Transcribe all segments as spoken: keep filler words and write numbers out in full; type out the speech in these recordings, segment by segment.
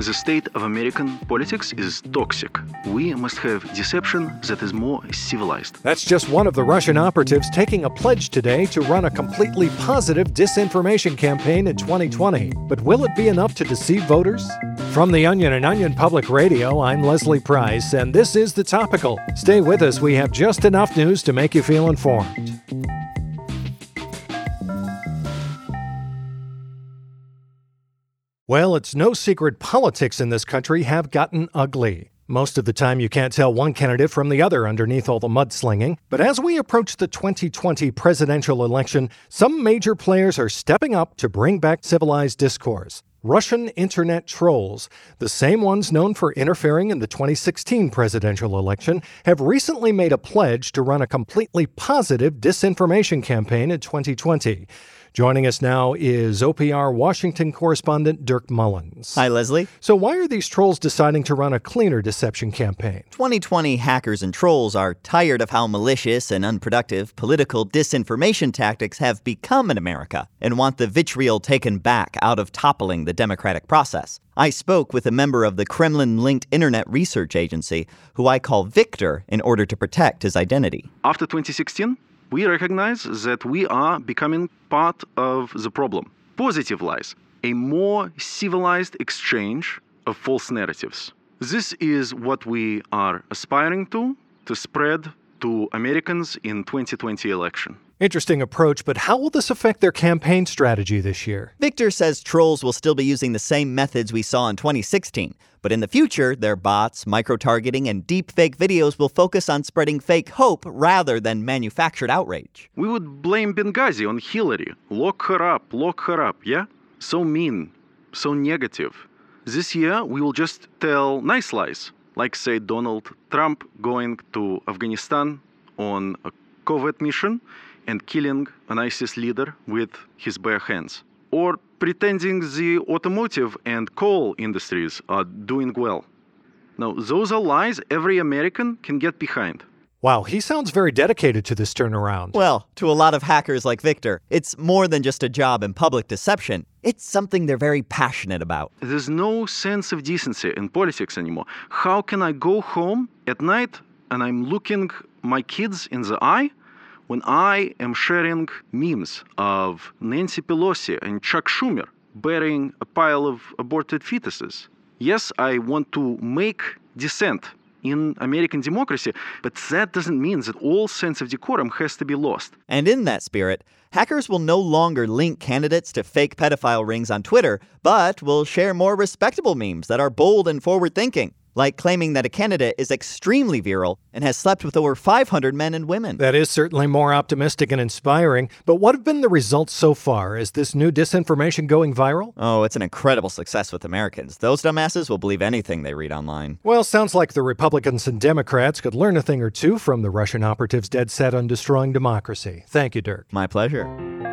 The state of American politics is toxic. We must have deception that is more civilized. That's just one of the Russian operatives taking a pledge today to run a completely positive disinformation campaign in twenty twenty. But will it be enough to deceive voters? From The Onion and Onion Public Radio, I'm Leslie Price, and this is The Topical. Stay with us. We have just enough news to make you feel informed. Well, it's no secret politics in this country have gotten ugly. Most of the time you can't tell one candidate from the other underneath all the mudslinging. But as we approach the twenty twenty presidential election, some major players are stepping up to bring back civilized discourse. Russian internet trolls, the same ones known for interfering in the twenty sixteen presidential election, have recently made a pledge to run a completely positive disinformation campaign in twenty twenty. Joining us now is O P R Washington correspondent Dirk Mullins. Hi, Leslie. So why are these trolls deciding to run a cleaner deception campaign? twenty twenty hackers and trolls are tired of how malicious and unproductive political disinformation tactics have become in America and want the vitriol taken back out of toppling the democratic process. I spoke with a member of the Kremlin-linked internet research agency, who I call Victor, in order to protect his identity. After twenty sixteen, we recognize that we are becoming part of the problem. Positive lies, a more civilized exchange of false narratives. This is what we are aspiring to, to spread to Americans in twenty twenty election. Interesting approach, but how will this affect their campaign strategy this year? Victor says trolls will still be using the same methods we saw in twenty sixteen, but in the future, their bots, micro-targeting, and deep-fake videos will focus on spreading fake hope rather than manufactured outrage. We would blame Benghazi on Hillary. Lock her up, lock her up, yeah? So mean, so negative. This year, we will just tell nice lies, like, say, Donald Trump going to Afghanistan on a covert mission and killing an ISIS leader with his bare hands. Or pretending the automotive and coal industries are doing well. Now, those are lies every American can get behind. Wow, he sounds very dedicated to this turnaround. Well, to a lot of hackers like Victor, it's more than just a job in public deception. It's something they're very passionate about. There's no sense of decency in politics anymore. How can I go home at night and I'm looking my kids in the eye when I am sharing memes of Nancy Pelosi and Chuck Schumer burying a pile of aborted fetuses? Yes, I want to make dissent in American democracy, but that doesn't mean that all sense of decorum has to be lost. And in that spirit, hackers will no longer link candidates to fake pedophile rings on Twitter, but will share more respectable memes that are bold and forward-thinking, like claiming that a candidate is extremely virile and has slept with over five hundred men and women. That is certainly more optimistic and inspiring, but what have been the results so far? Is this new disinformation going viral? Oh, it's an incredible success with Americans. Those dumbasses will believe anything they read online. Well, sounds like the Republicans and Democrats could learn a thing or two from the Russian operatives dead set on destroying democracy. Thank you, Dirk. My pleasure.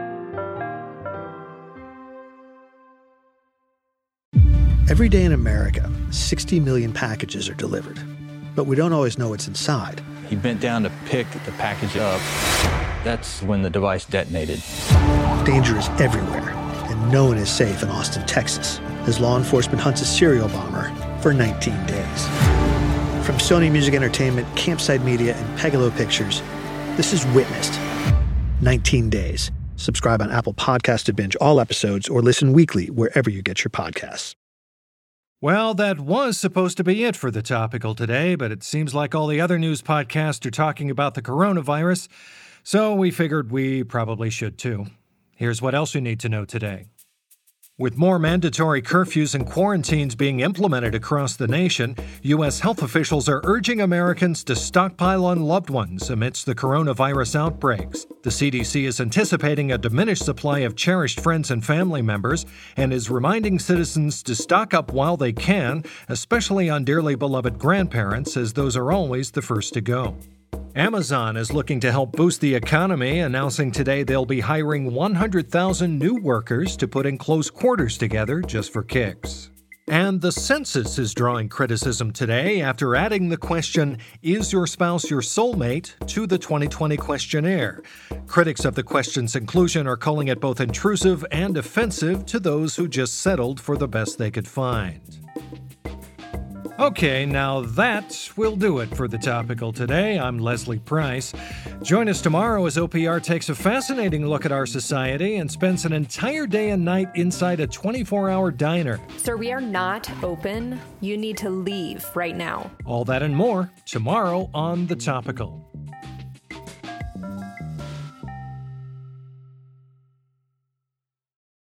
Every day in America, sixty million packages are delivered. But we don't always know what's inside. He bent down to pick the package up. That's when the device detonated. Danger is everywhere, and no one is safe in Austin, Texas, as law enforcement hunts a serial bomber for nineteen days. From Sony Music Entertainment, Campside Media, and Pegalo Pictures, this is Witnessed. nineteen days. Subscribe on Apple Podcasts to binge all episodes or listen weekly wherever you get your podcasts. Well, that was supposed to be it for The Topical today, but it seems like all the other news podcasts are talking about the coronavirus, so we figured we probably should too. Here's what else you need to know today. With more mandatory curfews and quarantines being implemented across the nation, U S health officials are urging Americans to stockpile on loved ones amidst the coronavirus outbreaks. The C D C is anticipating a diminished supply of cherished friends and family members and is reminding citizens to stock up while they can, especially on dearly beloved grandparents, as those are always the first to go. Amazon is looking to help boost the economy, announcing today they'll be hiring one hundred thousand new workers to put in close quarters together just for kicks. And the census is drawing criticism today after adding the question, "Is your spouse your soulmate?" to the twenty twenty questionnaire. Critics of the question's inclusion are calling it both intrusive and offensive to those who just settled for the best they could find. Okay, now that will do it for The Topical today. I'm Leslie Price. Join us tomorrow as O P R takes a fascinating look at our society and spends an entire day and night inside a twenty-four hour diner. Sir, we are not open. You need to leave right now. All that and more tomorrow on The Topical.